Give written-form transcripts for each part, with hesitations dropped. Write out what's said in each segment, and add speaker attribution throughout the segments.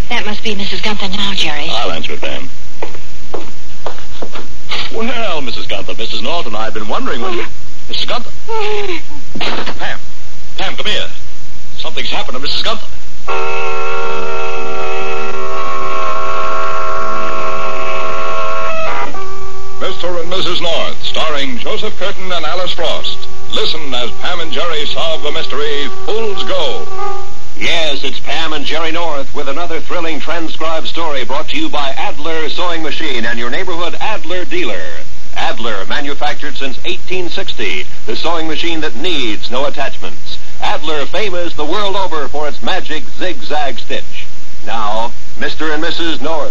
Speaker 1: That must be Mrs. Gunther now, Jerry.
Speaker 2: I'll answer it, Pam. Well, Mrs. Gunther, Mrs. North and I have been wondering when you... Mrs. Gunther. Pam. Pam, come here. Something's happened to Mrs. Gunther.
Speaker 3: Mr. and Mrs. North, starring Joseph Curtin and Alice Frost. Listen as Pam and Jerry solve the mystery, Fool's Gold.
Speaker 2: Yes, it's Pam and Jerry North with another thrilling transcribed story brought to you by Adler Sewing Machine and your neighborhood Adler dealer. Adler, manufactured since 1860, the sewing machine that needs no attachments. Adler, famous the world over for its magic zigzag stitch. Now, Mr. and Mrs. North.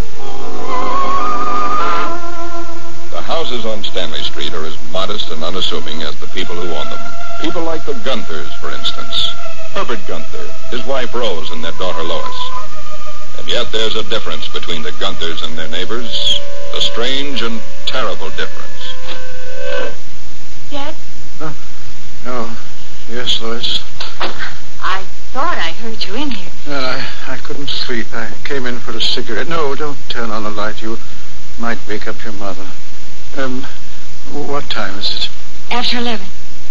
Speaker 3: The houses on Stanley Street are as modest and unassuming as the people who own them. People like the Gunthers, for instance. Herbert Gunther, his wife Rose, and their daughter Lois. And yet there's a difference between the Gunthers and their neighbors. A strange and terrible difference.
Speaker 1: Dad?
Speaker 4: Oh, yes, Lois.
Speaker 1: I thought I heard you in here.
Speaker 4: I couldn't sleep. I came in for a cigarette. No, don't turn on the light. You might wake up your mother. What time is it?
Speaker 1: After 11.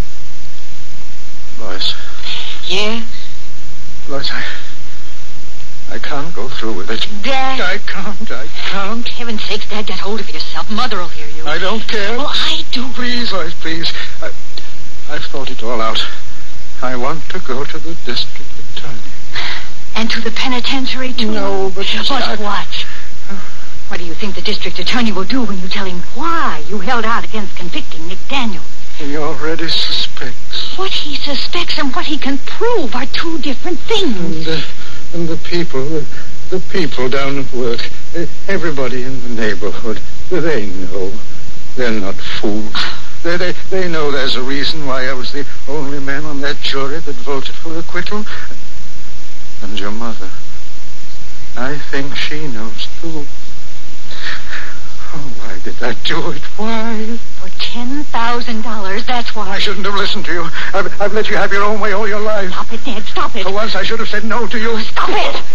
Speaker 4: Lois.
Speaker 1: Yeah?
Speaker 4: Lois, I can't go through with it.
Speaker 1: Dad?
Speaker 4: I can't.
Speaker 1: Heaven's sakes, Dad, get hold of yourself. Mother'll hear you.
Speaker 4: I don't care.
Speaker 1: Well, I do.
Speaker 4: Please, Lois, please. I've thought it all out. I want to go to the district attorney.
Speaker 1: And to the penitentiary, too?
Speaker 4: No, but...
Speaker 1: But what? What do you think the district attorney will do when you tell him why you held out against convicting Nick Daniels?
Speaker 4: He already suspects.
Speaker 1: What he suspects and what he can prove are two different things.
Speaker 4: And the people down at work, everybody in the neighborhood, they know. They're not fools. They know there's a reason why I was the only man on that jury that voted for acquittal. And your mother, I think she knows too. Oh, why did I do it? Why?
Speaker 1: For $10,000, that's why.
Speaker 4: I shouldn't have listened to you. I've let you have your own way all your life.
Speaker 1: Stop it, Dad, stop it.
Speaker 4: For once, I should have said no to you.
Speaker 1: Stop it!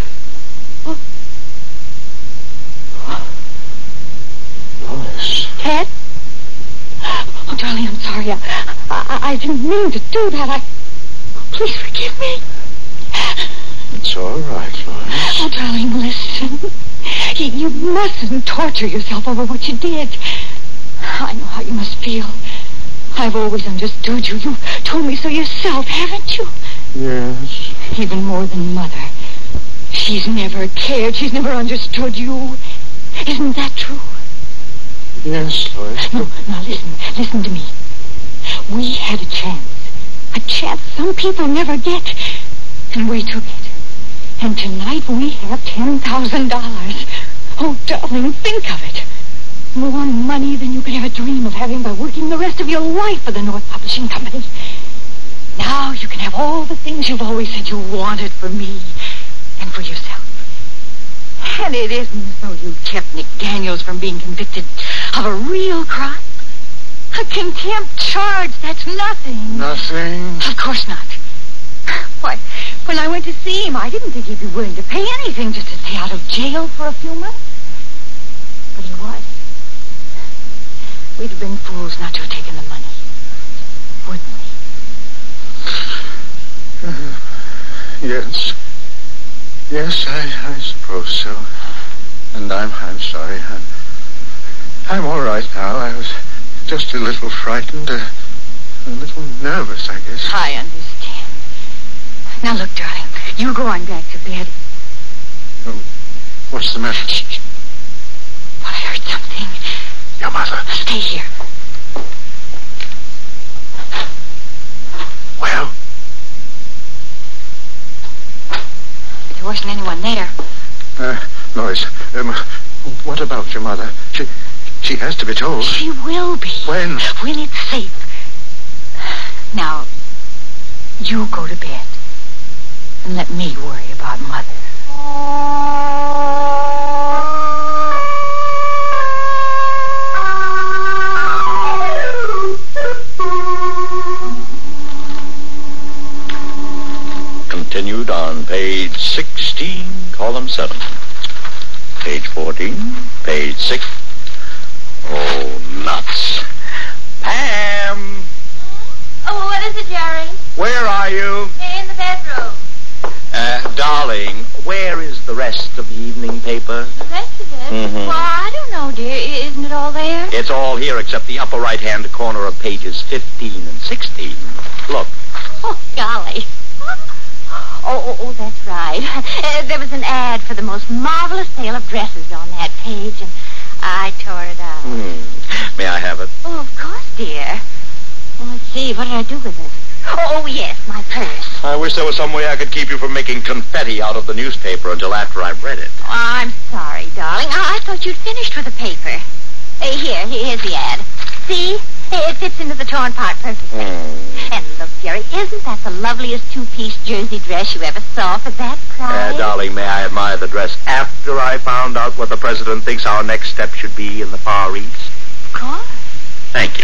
Speaker 4: Lois.
Speaker 1: Dad? Oh, darling, I'm sorry. I didn't mean to do that. Please forgive me.
Speaker 4: It's all right, Lois.
Speaker 1: Oh, darling, listen. You mustn't torture yourself over what you did. I know how you must feel. I've always understood you. You've told me so yourself, haven't you?
Speaker 4: Yes.
Speaker 1: Even more than Mother. She's never cared. She's never understood you. Isn't that true?
Speaker 4: Yes, Lois.
Speaker 1: No, now listen to me. We had a chance some people never get, and we took it. And tonight we have $10,000. Oh, darling, think of it. More money than you could ever dream of having by working the rest of your life for the North Publishing Company. Now you can have all the things you've always said you wanted for me and for yourself. And it isn't as though you kept Nick Daniels from being convicted of a real crime. A contempt charge, that's nothing.
Speaker 4: Nothing?
Speaker 1: Of course not. Why, when I went to see him, I didn't think he'd be willing to pay anything just to stay out of jail for a few months. But he was. We'd have been fools not to have taken the money. Wouldn't we?
Speaker 4: Yes. Yes, I suppose so. And I'm sorry. I'm all right now. I was just a little frightened, a little nervous, I guess.
Speaker 1: I understand. Now, look, darling, you go on back to bed.
Speaker 4: Oh, what's the matter?
Speaker 1: Shh. Well, I heard something.
Speaker 4: Your mother.
Speaker 1: Stay here.
Speaker 4: Well?
Speaker 1: There wasn't anyone there.
Speaker 4: Lois, what about your mother? She has to be told.
Speaker 1: She will be.
Speaker 4: When?
Speaker 1: When it's safe. Now, you go to bed. And let me worry about Mother.
Speaker 2: Continued on page 16, column 7.
Speaker 5: Page 14. Page 6. Oh, nuts. Pam!
Speaker 6: Oh, what is it, Jerry?
Speaker 5: Where are you?
Speaker 6: In the bedroom.
Speaker 5: Darling, where is the rest of the evening paper?
Speaker 6: The rest of it?
Speaker 5: Mhm.
Speaker 6: Well, I don't know, dear. Isn't it all there?
Speaker 5: It's all here except the upper right-hand corner of pages 15 and 16. Look.
Speaker 6: Oh, golly. Oh, that's right. There was an ad for the most marvelous sale of dresses on that page, and I tore it out.
Speaker 5: May I have it?
Speaker 6: Oh, of course, dear. Well, let's see. What did I do with it? Oh, yes, my purse.
Speaker 5: I wish there was some way I could keep you from making confetti out of the newspaper until after I've read it.
Speaker 6: Oh, I'm sorry, darling. I thought you'd finished with the paper. Here's the ad. See? It fits into the torn part perfectly. And look, Jerry, isn't that the loveliest two-piece jersey dress you ever saw for that price?
Speaker 5: Darling, may I admire the dress after I found out what the president thinks our next step should be in the Far East?
Speaker 6: Of course.
Speaker 5: Thank you.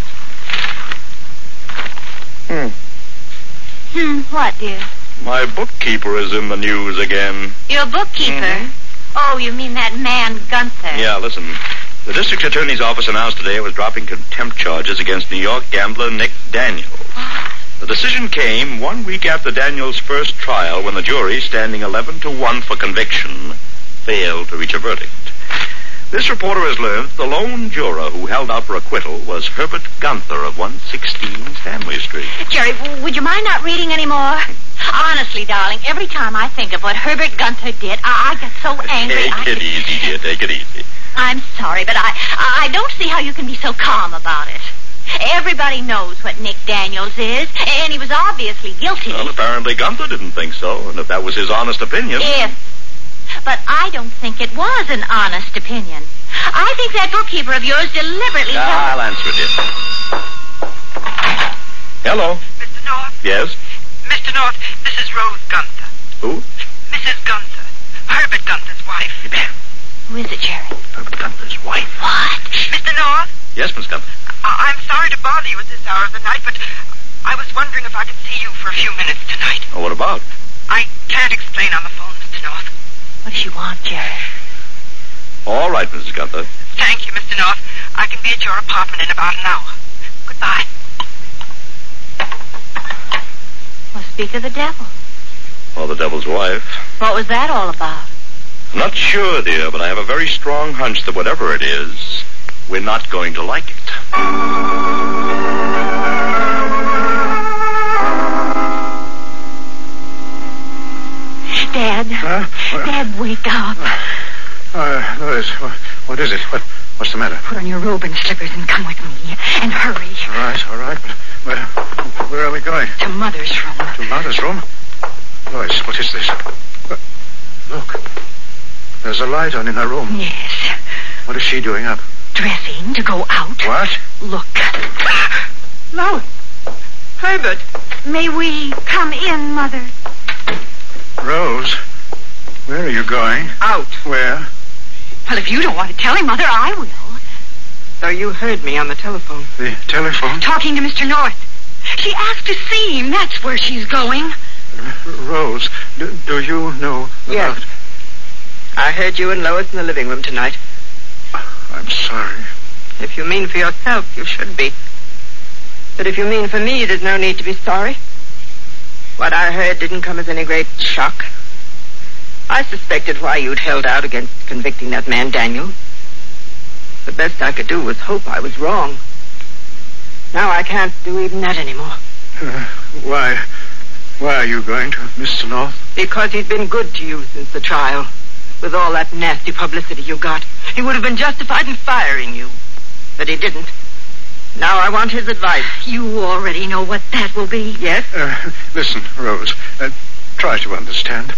Speaker 6: What, dear?
Speaker 5: My bookkeeper is in the news again.
Speaker 6: Your bookkeeper? Oh, you mean that man Gunther?
Speaker 5: Yeah, listen. The district attorney's office announced today it was dropping contempt charges against New York gambler Nick Daniels. The decision came 1 week after Daniels' first trial when the jury, standing 11-1 for conviction, failed to reach a verdict. This reporter has learned the lone juror who held out for acquittal was Herbert Gunther of 116 Stanley Street.
Speaker 6: Jerry, would you mind not reading any more? Honestly, darling, every time I think of what Herbert Gunther did, I get so angry.
Speaker 5: Take it easy, dear. Take it easy.
Speaker 6: I'm sorry, but I don't see how you can be so calm about it. Everybody knows what Nick Daniels is, and he was obviously guilty.
Speaker 5: Well, apparently Gunther didn't think so, and if that was his honest opinion...
Speaker 6: But I don't think it was an honest opinion. I think that bookkeeper of yours deliberately...
Speaker 5: I'll answer it, dear. Hello.
Speaker 7: Mr. North?
Speaker 5: Yes?
Speaker 7: Mr. North, this is Rose Gunther.
Speaker 5: Who?
Speaker 7: Mrs. Gunther. Herbert Gunther's wife.
Speaker 6: Who is it, Jerry?
Speaker 5: Herbert Gunther's wife.
Speaker 6: What?
Speaker 7: Mr. North?
Speaker 5: Yes, Miss Gunther.
Speaker 7: I'm sorry to bother you at this hour of the night, but I was wondering if I could see you for a few minutes tonight.
Speaker 5: Oh, what about?
Speaker 7: I can't explain on the phone, Mr. North.
Speaker 6: What does she want, Jerry?
Speaker 5: All right, Mrs. Gunther.
Speaker 7: Thank you, Mr. North. I can be at your apartment in about an hour. Goodbye.
Speaker 6: Well, speak of the devil.
Speaker 5: Or the devil's wife.
Speaker 6: What was that all about?
Speaker 5: I'm not sure, dear, but I have a very strong hunch that whatever it is, we're not going to like it.
Speaker 6: Dad. Dad, wake up.
Speaker 4: Lois, what is it? What's the matter?
Speaker 1: Put on your robe and slippers and come with me. And hurry.
Speaker 4: All right. But where are we going?
Speaker 1: To Mother's room.
Speaker 4: To Mother's room? Lois, what is this? Look. There's a light on in her room.
Speaker 1: Yes.
Speaker 4: What is she doing up?
Speaker 1: Dressing to go out.
Speaker 4: What?
Speaker 1: Look.
Speaker 7: Lois. Herbert.
Speaker 1: May we come in, Mother?
Speaker 4: Rose, where are you going?
Speaker 7: Out.
Speaker 4: Where?
Speaker 1: Well, if you don't want to tell him, Mother, I will.
Speaker 7: So you heard me on the telephone.
Speaker 4: The telephone?
Speaker 1: Talking to Mr. North. She asked to see him. That's where she's going.
Speaker 4: Rose, do you know
Speaker 7: Yes.
Speaker 4: about...
Speaker 7: I heard you and Lois in the living room tonight.
Speaker 4: I'm sorry.
Speaker 7: If you mean for yourself, you should be. But if you mean for me, there's no need to be sorry. What I heard didn't come as any great shock. I suspected why you'd held out against convicting that man, Daniel. The best I could do was hope I was wrong. Now I can't do even that anymore.
Speaker 4: Why are you going to Mr. North?
Speaker 7: Because he's been good to you since the trial. With all that nasty publicity you got, he would have been justified in firing you. But he didn't. Now I want his advice.
Speaker 1: You already know what that will be.
Speaker 7: Yes?
Speaker 4: Listen, Rose, try to understand.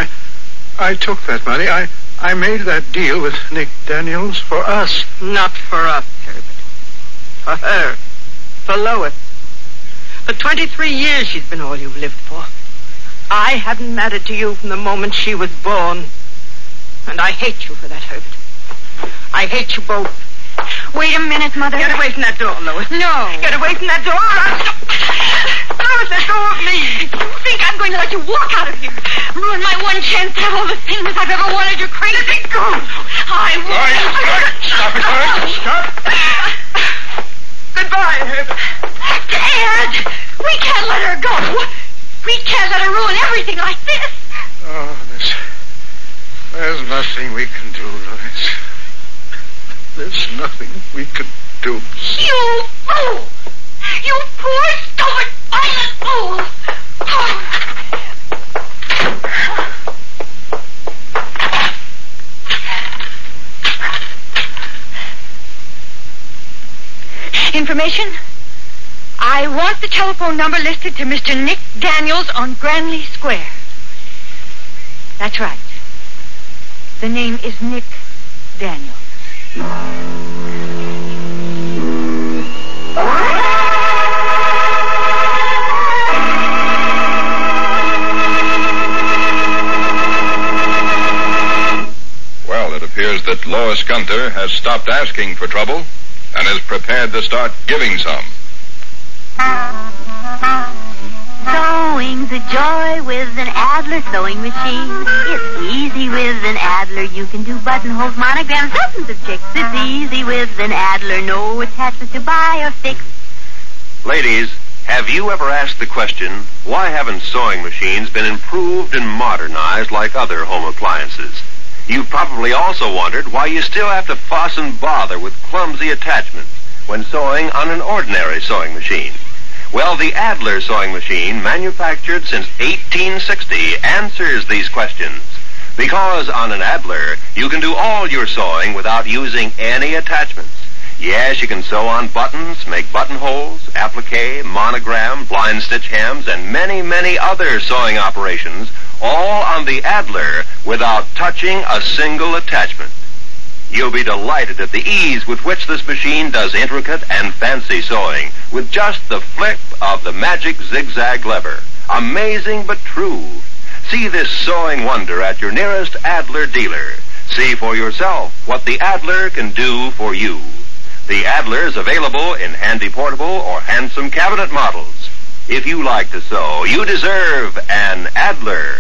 Speaker 4: I took that money. I made that deal with Nick Daniels for us.
Speaker 7: Not for us, Herbert. For her. For Lois. For 23 years she's been all you've lived for. I haven't mattered to you from the moment she was born. And I hate you for that, Herbert. I hate you both.
Speaker 1: Wait a minute, Mother.
Speaker 7: Get away from that door, Lois.
Speaker 1: No.
Speaker 7: Get away from that door. Lois, let go of me. You think I'm
Speaker 1: going to let you walk out of here. Ruin my one chance to have all the things I've ever wanted. You're crazy. Go. I won't.
Speaker 3: All right. Stop it, all right. Stop.
Speaker 7: Goodbye, Herbert.
Speaker 1: Dad, we can't let her go. We can't let her ruin everything like this.
Speaker 4: Oh, there's nothing we can do, Lois. There's nothing we can do.
Speaker 1: You fool! You poor, stupid, violent fool! Information? I want the telephone number listed to Mr. Nick Daniels on Granley Square. That's right. The name is Nick Daniels.
Speaker 3: Well, it appears that Lois Gunther has stopped asking for trouble and is prepared to start giving some.
Speaker 6: Sewing's a joy with an Adler sewing machine. It's easy with an Adler. You can do buttonholes, monograms, dozens of checks. It's easy with an Adler. No attachments to buy or fix.
Speaker 2: Ladies, have you ever asked the question, why haven't sewing machines been improved and modernized like other home appliances? You've probably also wondered why you still have to fuss and bother with clumsy attachments when sewing on an ordinary sewing machine. Well, the Adler sewing machine, manufactured since 1860, answers these questions. Because on an Adler, you can do all your sewing without using any attachments. Yes, you can sew on buttons, make buttonholes, applique, monogram, blind stitch hems, and many, many other sewing operations, all on the Adler without touching a single attachment. You'll be delighted at the ease with which this machine does intricate and fancy sewing with just the flick of the magic zigzag lever. Amazing but true. See this sewing wonder at your nearest Adler dealer. See for yourself what the Adler can do for you. The Adler is available in handy portable or handsome cabinet models. If you like to sew, you deserve an Adler.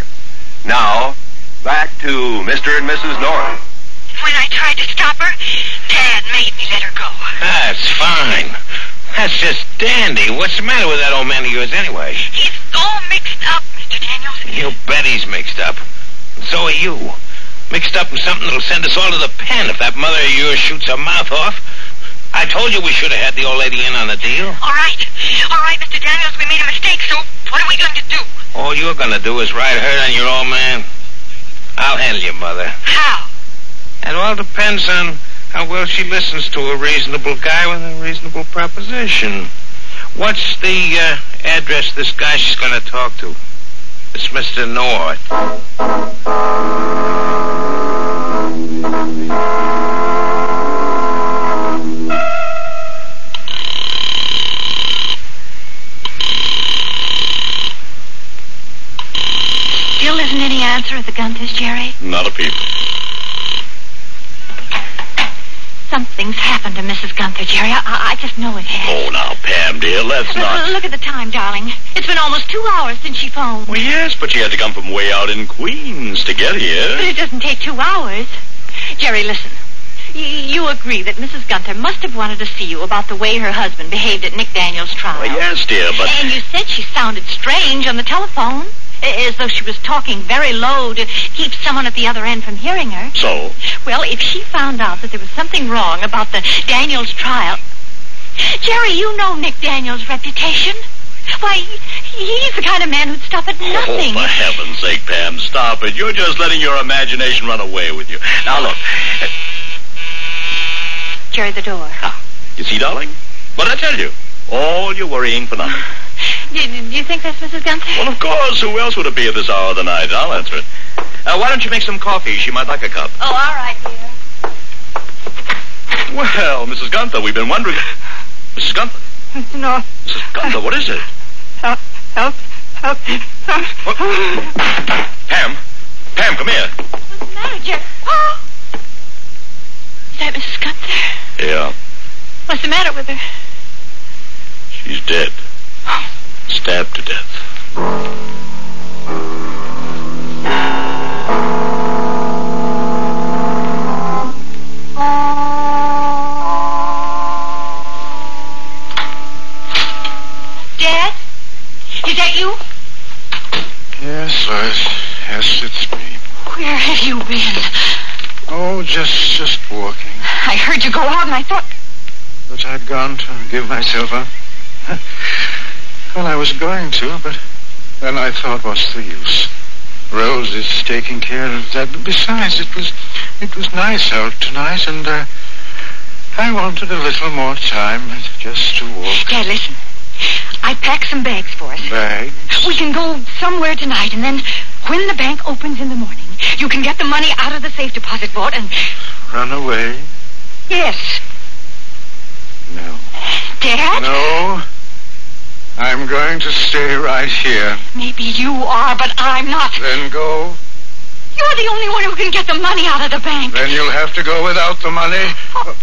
Speaker 2: Now, back to Mr. and Mrs. North.
Speaker 1: When I tried to stop her, Dad made me let her go.
Speaker 8: That's fine. That's just dandy. What's the matter with that old man of yours anyway?
Speaker 1: He's all mixed up, Mr. Daniels.
Speaker 8: You bet he's mixed up. And so are you. Mixed up in something that'll send us all to the pen if that mother of yours shoots her mouth off. I told you we should have had the old lady in on the deal.
Speaker 1: All right, Mr. Daniels, we made a mistake, so what are we going to do?
Speaker 8: All you're going to do is ride herd on your old man. I'll handle your mother.
Speaker 1: How?
Speaker 8: It all depends on how well she listens to a reasonable guy with a reasonable proposition. What's the address of this guy she's going to talk to? It's Mr. North.
Speaker 1: Still isn't any answer at the Gunthers, Jerry?
Speaker 3: Not a peep.
Speaker 1: Something's happened to Mrs. Gunther, Jerry. I just know it has.
Speaker 5: Oh, now, Pam, dear, let's not...
Speaker 1: Look at the time, darling. It's been almost 2 hours since she phoned.
Speaker 5: Well, yes, but she had to come from way out in Queens to get here.
Speaker 1: But it doesn't take 2 hours. Jerry, listen. You agree that Mrs. Gunther must have wanted to see you about the way her husband behaved at Nick Daniels' trial.
Speaker 5: Well, yes, dear, but...
Speaker 1: And you said she sounded strange on the telephone. As though she was talking very low to keep someone at the other end from hearing her.
Speaker 5: So?
Speaker 1: Well, if she found out that there was something wrong about the Daniels trial... Jerry, you know Nick Daniels' reputation. Why, he's the kind of man who'd stop at nothing.
Speaker 5: Oh, for heaven's sake, Pam, stop it. You're just letting your imagination run away with you. Now, look.
Speaker 1: Jerry, the door.
Speaker 5: You see, darling? What'd I tell you? All your worrying for nothing.
Speaker 1: Do you think that's Mrs. Gunther?
Speaker 5: Well, of course. Who else would it be at this hour of the night? I'll answer it. Why don't you make some coffee? She might like a cup.
Speaker 1: Oh, all right, dear.
Speaker 5: Well, Mrs. Gunther, we've been wondering... Mrs. Gunther?
Speaker 7: No.
Speaker 5: Mrs. Gunther, what is it?
Speaker 7: Help.
Speaker 5: What? Pam, come here.
Speaker 1: What's the matter, Jerry? Oh! Is that Mrs. Gunther?
Speaker 5: Yeah.
Speaker 1: What's the matter with her?
Speaker 5: She's dead. Stabbed to death.
Speaker 1: Is that you?
Speaker 4: Yes, Lois. Yes, it's me.
Speaker 1: Where have you been?
Speaker 4: Oh, just walking.
Speaker 1: I heard you go out and I thought...
Speaker 4: But I'd gone to give myself up. Well, I was going to, but then I thought, what's the use? Rose is taking care of that. Besides, it was nice out tonight, and I wanted a little more time just to walk.
Speaker 1: Dad, listen. I packed some bags for us.
Speaker 4: Bags?
Speaker 1: We can go somewhere tonight, and then when the bank opens in the morning, you can get the money out of the safe deposit vault and...
Speaker 4: Run away?
Speaker 1: Yes.
Speaker 4: No.
Speaker 1: Dad?
Speaker 4: No. I'm going to stay right here.
Speaker 1: Maybe you are, but I'm not.
Speaker 4: Then go.
Speaker 1: You're the only one who can get the money out of the bank.
Speaker 4: Then you'll have to go without the money.
Speaker 1: Oh.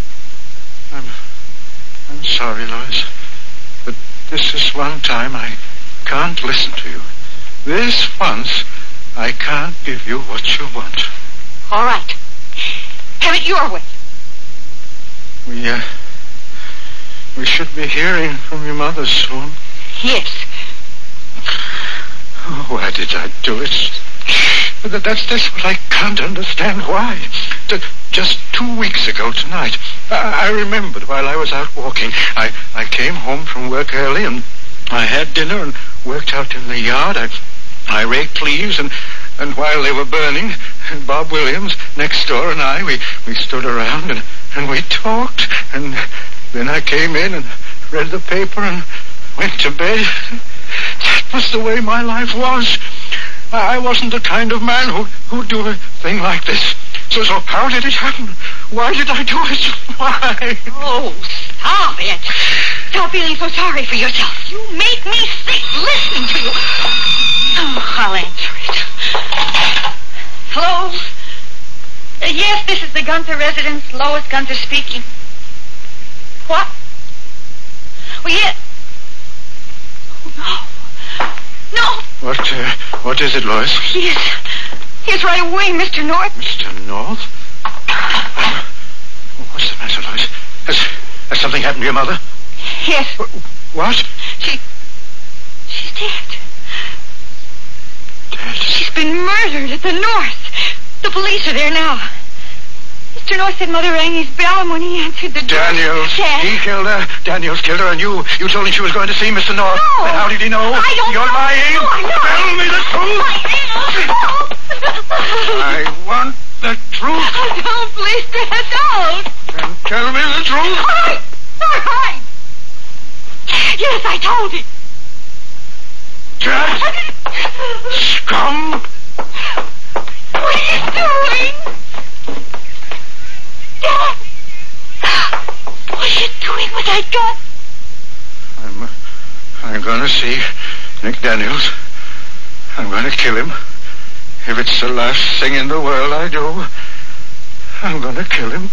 Speaker 4: I'm sorry, Lois. But this is one time I can't listen to you. This once, I can't give you what you want.
Speaker 1: All right. Have it your way.
Speaker 4: We should be hearing from your mother soon.
Speaker 1: Yes.
Speaker 4: Oh, why did I do it? That's what I can't understand. Why? Just 2 weeks ago tonight, I remembered while I was out walking. I came home from work early, and I had dinner and worked out in the yard. I raked leaves, and while they were burning, Bob Williams next door and I, we stood around and we talked. And then I came in and read the paper and went to bed. That was the way my life was. I wasn't the kind of man who'd do a thing like this. So how did it happen? Why did I do it? Why?
Speaker 1: Oh, stop it. Stop feeling so sorry for yourself. You make me sick listening to you. Oh, I'll answer it. Hello? Yes, this is the Gunther residence. Lois Gunther speaking. What? Well, yes. Oh, no.
Speaker 4: What is it, Lois?
Speaker 1: He's right away, Mr. North.
Speaker 4: Mr. North? What's the matter, Lois? Has something happened to your mother?
Speaker 1: Yes.
Speaker 4: What?
Speaker 1: She's dead.
Speaker 4: Dead?
Speaker 1: She's been murdered at the North. The police are there now. Mr. North said Mother rang his bell, and when he answered the door...
Speaker 4: Daniels.
Speaker 1: Dad.
Speaker 4: He killed her. Daniels killed her, and you told him she was going to see Mr. North.
Speaker 1: No.
Speaker 4: Then how did he know?
Speaker 1: I don't
Speaker 4: You're
Speaker 1: know.
Speaker 4: lying.
Speaker 1: No, I'm not.
Speaker 4: Tell me the truth. I want the truth.
Speaker 1: Oh, don't, please, Dad, don't.
Speaker 4: Then tell me the truth.
Speaker 1: All right. Yes, I told him.
Speaker 4: Dad. Scum.
Speaker 1: What are you doing? Dad! What are you doing with that gun?
Speaker 4: I'm going to see Nick Daniels. I'm going to kill him. If it's the last thing in the world I do, I'm going to kill him.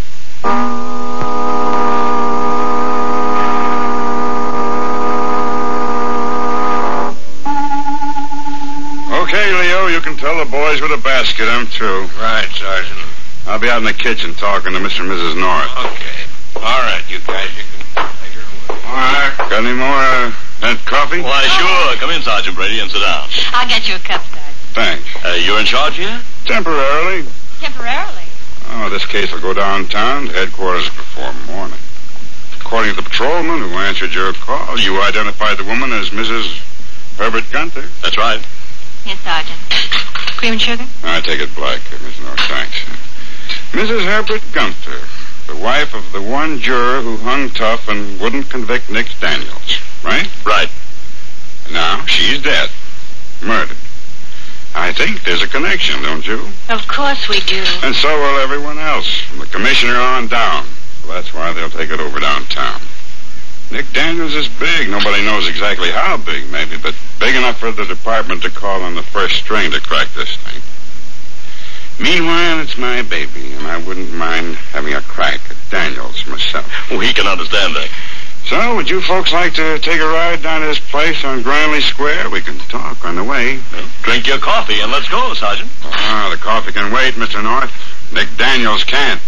Speaker 9: Okay, Leo, you can tell the boys with a basket I'm through.
Speaker 8: Right, Sergeant.
Speaker 9: I'll be out in the kitchen talking to Mr. and Mrs. North.
Speaker 8: Okay. All right, you guys, you can take her away.
Speaker 9: All right. Got any more, that coffee?
Speaker 5: Why, sure. Come in, Sergeant Brady, and sit down.
Speaker 6: I'll get you a cup, Sergeant.
Speaker 9: Thanks.
Speaker 5: You're in charge here?
Speaker 9: Temporarily.
Speaker 6: Temporarily.
Speaker 9: Oh, this case will go downtown to headquarters before morning. According to the patrolman who answered your call, you identified the woman as Mrs. Herbert Gunther.
Speaker 5: That's right.
Speaker 6: Yes, Sergeant. Cream and sugar?
Speaker 9: I take it black, Miss North. Thanks. Mrs. Herbert Gunther, the wife of the one juror who hung tough and wouldn't convict Nick Daniels, right?
Speaker 5: Right.
Speaker 9: Now, she's dead. Murdered. I think there's a connection, don't you?
Speaker 6: Of course we do.
Speaker 9: And so will everyone else, from the commissioner on down. So that's why they'll take it over downtown. Nick Daniels is big. Nobody knows exactly how big, maybe, but big enough for the department to call on the first string to crack this thing. Meanwhile, it's my baby, and I wouldn't mind having a crack at Daniels myself.
Speaker 5: We can understand that.
Speaker 9: So, would you folks like to take a ride down to this place on Granley Square? We can talk on the way.
Speaker 5: Well, drink your coffee and let's go, Sergeant.
Speaker 9: Ah, the coffee can wait, Mr. North. Nick Daniels can't.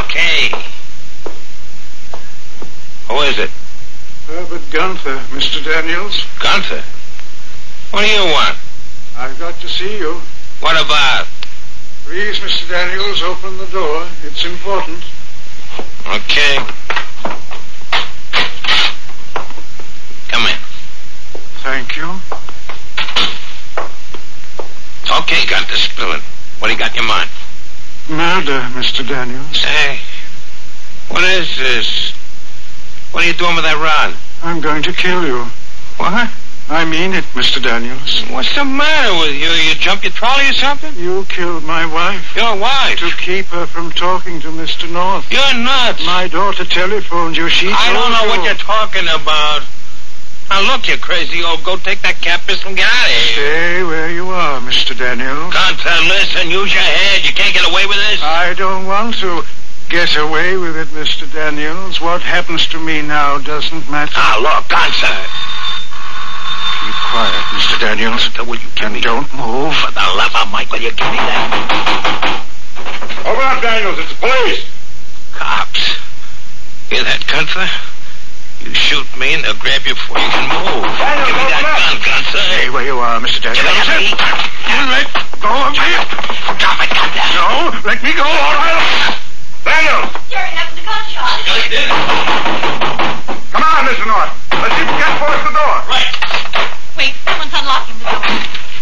Speaker 8: Okay. Who is it?
Speaker 4: Herbert Gunther, Mr. Daniels.
Speaker 8: Gunther? What do you want?
Speaker 4: I've got to see you.
Speaker 8: What about?
Speaker 4: Please, Mr. Daniels, open the door. It's important.
Speaker 8: Okay. Come in.
Speaker 4: Thank you.
Speaker 8: Okay, Gunther, spill it. What do you got in your mind?
Speaker 4: Murder, Mr. Daniels.
Speaker 8: Hey, what is this? What are you doing with that rod?
Speaker 4: I'm going to kill you.
Speaker 8: What?
Speaker 4: I mean it, Mr. Daniels.
Speaker 8: What's the matter with you? You jumped your trolley or something?
Speaker 4: You killed my wife.
Speaker 8: Your wife?
Speaker 4: To keep her from talking to Mr. North.
Speaker 8: You're nuts.
Speaker 4: My daughter telephoned you.
Speaker 8: I don't know what you're talking about. Now, look, you crazy old, go take that cat pistol and get out of here.
Speaker 4: Stay where you are, Mr. Daniels.
Speaker 8: Gunther, listen, use your head. You can't get away with this.
Speaker 4: I don't want to get away with it, Mr. Daniels. What happens to me now doesn't matter.
Speaker 8: Now, look, Gunther.
Speaker 4: Keep quiet, Mr. Daniels.
Speaker 8: Will you give me?
Speaker 4: Don't move.
Speaker 8: For the love of Mike, will you give me that?
Speaker 9: Open up, Daniels. It's the police.
Speaker 8: Cops. Hear that, Gunther? You shoot me and they'll grab you before you can move.
Speaker 9: Daniels,
Speaker 8: give me that gun, Gunther.
Speaker 4: Stay where you are, Mr. Daniels.
Speaker 8: Give it to me.
Speaker 4: Let go of me.
Speaker 8: Drop it, Gunther.
Speaker 4: No, let me go. All right.
Speaker 9: Daniels!
Speaker 6: Jerry having a gunshot.
Speaker 9: Come on, Mr. North. Let's see if we can force the door.
Speaker 8: Right.
Speaker 6: Wait, someone's unlocking the door.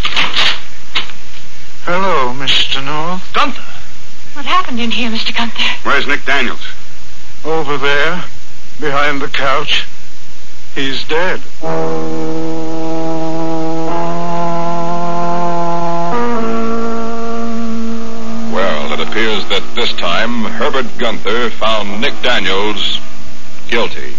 Speaker 4: Hello, Mr. North.
Speaker 8: Gunther.
Speaker 1: What happened in here, Mr. Gunther?
Speaker 9: Where's Nick Daniels?
Speaker 4: Over there, behind the couch. He's dead.
Speaker 3: Well, it appears that this time Herbert Gunther found Nick Daniels guilty.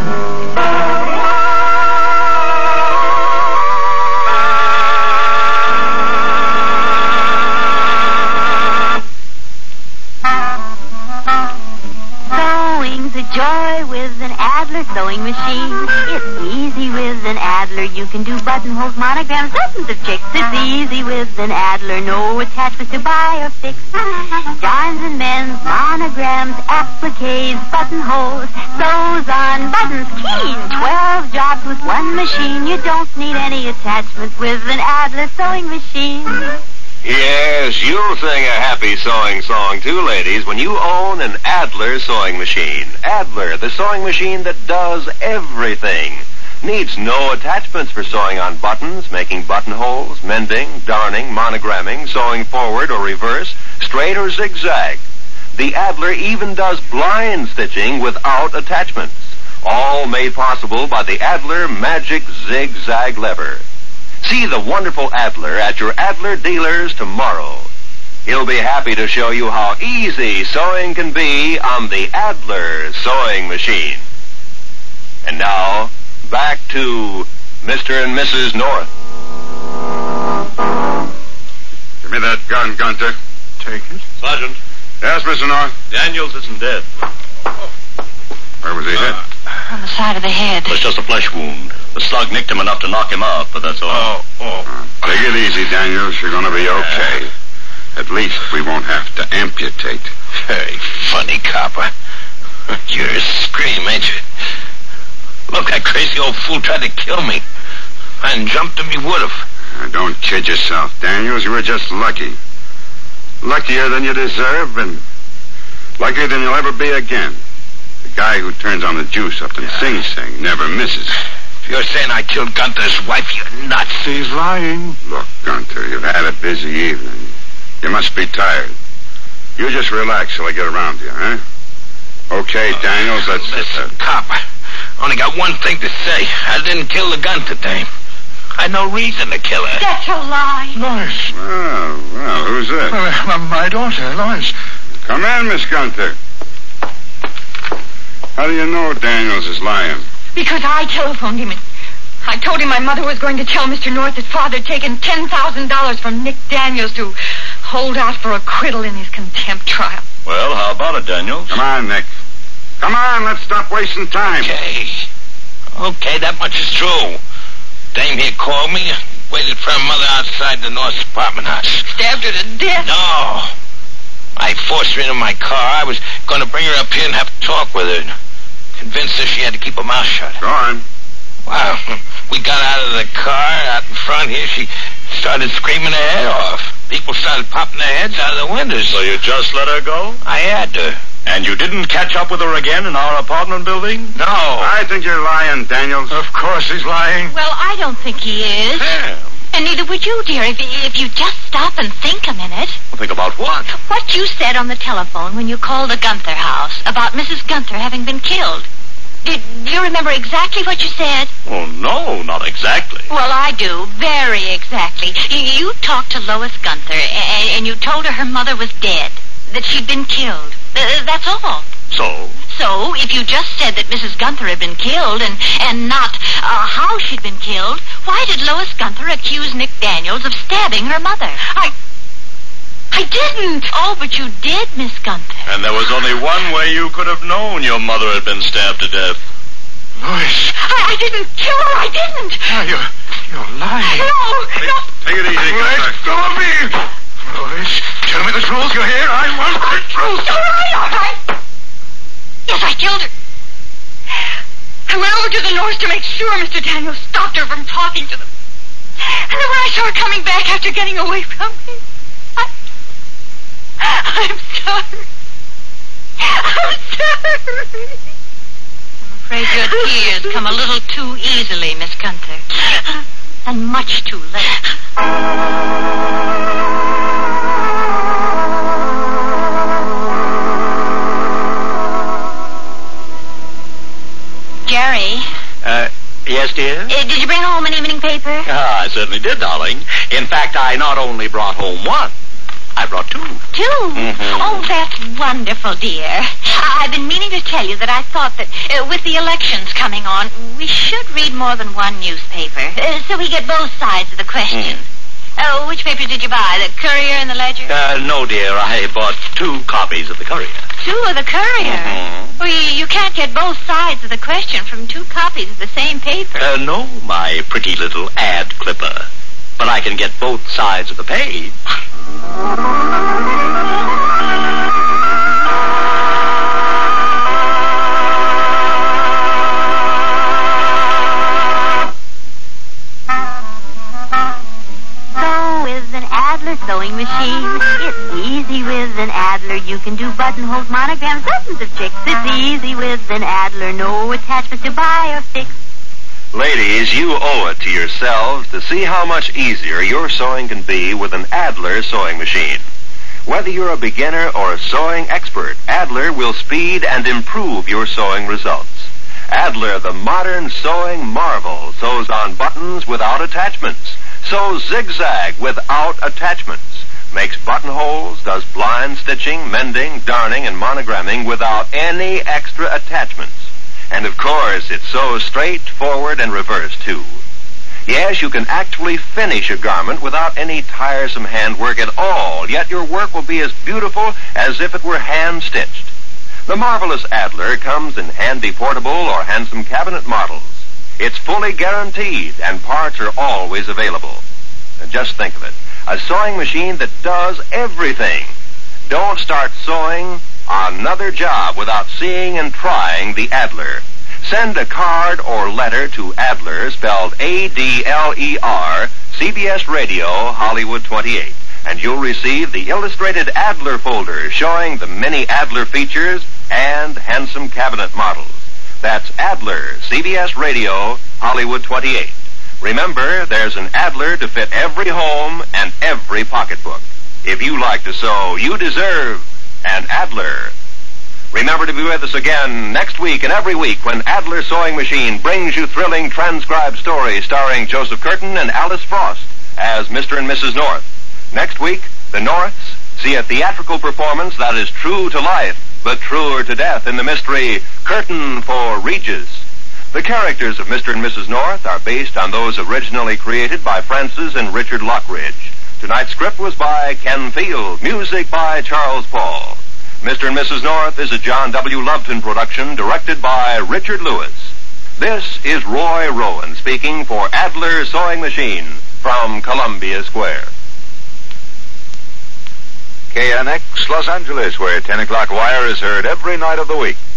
Speaker 6: Sewing's a joy with an Adler sewing machine. It's easy with an Adler. You can do buttonholes, monograms, dozens of chicks. It's easy with an Adler. No attachments to buy or fix. Dimes and men's, monograms, appliques, buttonholes, sews on buttons, keen. 12 jobs with one machine. You don't need any attachments with an Adler sewing machine.
Speaker 2: Yes, you'll sing a happy sewing song too, ladies, when you own an Adler sewing machine. Adler, the sewing machine that does everything. Needs no attachments for sewing on buttons, making buttonholes, mending, darning, monogramming, sewing forward or reverse, straight or zigzag. The Adler even does blind stitching without attachments. All made possible by the Adler Magic Zigzag Lever. See the wonderful Adler at your Adler dealers tomorrow. He'll be happy to show you how easy sewing can be on the Adler sewing machine. And now, back to Mr. and Mrs. North.
Speaker 9: Give me that gun, Gunther.
Speaker 4: Take it.
Speaker 5: Sergeant,
Speaker 9: Yes, Mr. North.
Speaker 5: Daniels isn't dead.
Speaker 9: Where was he hit?
Speaker 1: On the side of the head.
Speaker 5: It was just a flesh wound. The slug nicked him enough to knock him out, but that's all.
Speaker 9: Take it easy, Daniels. You're going to be okay. At least we won't have to amputate.
Speaker 8: Very funny, copper. You're a scream, ain't you? Look, that crazy old fool tried to kill me. If I hadn't jumped him, he would have.
Speaker 9: Don't kid yourself, Daniels. You were just lucky. Luckier than you deserve, and luckier than you'll ever be again. The guy who turns on the juice up in Sing Sing never misses.
Speaker 8: If you're saying I killed Gunther's wife, you're nuts.
Speaker 4: He's lying.
Speaker 9: Look, Gunther, you've had a busy evening. You must be tired. You just relax till I get around to you, huh? Okay, Daniels, let's...
Speaker 8: Listen, copper. I only got one thing to say. I didn't kill the Gunther dame. I had no reason to kill her.
Speaker 1: That's a lie.
Speaker 4: Lois.
Speaker 9: Well, who's this?
Speaker 4: My daughter, Lois.
Speaker 9: Come in, Miss Gunther. How do you know Daniels is lying?
Speaker 1: Because I telephoned him and I told him my mother was going to tell Mr. North that Father had taken $10,000 from Nick Daniels to hold out for acquittal in his contempt trial.
Speaker 5: Well, how about it, Daniels?
Speaker 9: Come on, Nick. Come on, let's stop wasting time.
Speaker 8: Okay, that much is true. Dame here called me, waited for her mother outside the North's apartment house.
Speaker 1: Stabbed her to death.
Speaker 8: No. I forced her into my car. I was going to bring her up here and have a talk with her. Convinced her she had to keep her mouth shut.
Speaker 9: Go on.
Speaker 8: Wow. We got out of the car, out in front here. She started screaming her head off. People started popping their heads out of the windows.
Speaker 5: So you just let her go?
Speaker 8: I had to.
Speaker 5: And you didn't catch up with her again in our apartment building?
Speaker 8: No.
Speaker 9: I think you're lying, Daniels.
Speaker 4: Of course he's lying.
Speaker 6: Well, I don't think he is.
Speaker 5: Sam.
Speaker 6: And neither would you, dear, if you just stop and think a minute.
Speaker 5: Think about what?
Speaker 6: What you said on the telephone when you called the Gunther house about Mrs. Gunther having been killed. Do you remember exactly what you said?
Speaker 5: Oh, no, not exactly.
Speaker 6: Well, I do. Very exactly. You talked to Lois Gunther, and you told her mother was dead, that she'd been killed. That's all. So, if you just said that Mrs. Gunther had been killed and not how she'd been killed, why did Lois Gunther accuse Nick Daniels of stabbing her mother? I didn't. Oh, but you did, Miss Gunther.
Speaker 5: And there was only one way you could have known your mother had been stabbed to death.
Speaker 4: Lois.
Speaker 6: I didn't kill her. I didn't.
Speaker 4: Now you're lying.
Speaker 6: No.
Speaker 9: Take it easy,
Speaker 4: Let go of me. Lois, tell me the truth. You hear? I want the truth.
Speaker 6: All right. Yes, I killed her. I went over to the North to make sure Mr. Daniels stopped her from talking to them. And then when I saw her coming back after getting away from me, I'm sorry. I'm sorry. I'm afraid your tears come a little too easily, Miss Gunther. And much too late. Jerry.
Speaker 5: Yes, dear?
Speaker 6: Did you bring home an evening paper?
Speaker 5: I certainly did, darling. In fact, I not only brought home one, I brought two.
Speaker 6: Two?
Speaker 5: Mm-hmm.
Speaker 6: Oh, that's wonderful, dear. I've been meaning to tell you that I thought that with the elections coming on, we should read more than one newspaper, so we get both sides of the question. Which papers did you buy, the Courier and the Ledger?
Speaker 5: No, dear. I bought 2 copies of the Courier.
Speaker 6: 2 of the Courier?
Speaker 5: Mm-hmm.
Speaker 6: Well, you can't get both sides of the question from 2 copies of the same paper.
Speaker 5: No, my pretty little ad clipper. But I can get both sides of the page.
Speaker 6: Sewing machine. It's easy with an Adler. You can do buttonholes, monograms, dozens of chicks. It's easy with an Adler. No attachments to buy or fix.
Speaker 2: Ladies, you owe it to yourselves to see how much easier your sewing can be with an Adler sewing machine. Whether you're a beginner or a sewing expert, Adler will speed and improve your sewing results. Adler, the modern sewing marvel, sews on buttons without attachments. Sews zigzag without attachments, makes buttonholes, does blind stitching, mending, darning, and monogramming without any extra attachments. And of course, it sews straight, forward, and reverse, too. Yes, you can actually finish a garment without any tiresome handwork at all, yet your work will be as beautiful as if it were hand-stitched. The marvelous Adler comes in handy portable or handsome cabinet models. It's fully guaranteed, and parts are always available. And just think of it, a sewing machine that does everything. Don't start sewing another job without seeing and trying the Adler. Send a card or letter to Adler, spelled A-D-L-E-R, CBS Radio, Hollywood 28, and you'll receive the illustrated Adler folder showing the many Adler features and handsome cabinet models. That's Adler, CBS Radio, Hollywood 28. Remember, there's an Adler to fit every home and every pocketbook. If you like to sew, you deserve an Adler. Remember to be with us again next week and every week when Adler Sewing Machine brings you thrilling transcribed stories starring Joseph Curtin and Alice Frost as Mr. and Mrs. North. Next week, the Norths see a theatrical performance that is true to life, but truer to death in the mystery Curtain for Regis. The characters of Mr. and Mrs. North are based on those originally created by Francis and Richard Lockridge. Tonight's script was by Ken Field, music by Charles Paul. Mr. and Mrs. North is a John W. Loveton production directed by Richard Lewis. This is Roy Rowan speaking for Adler Sewing Machine from Columbia Square.
Speaker 10: KNX Los Angeles, where 10 o'clock wire is heard every night of the week.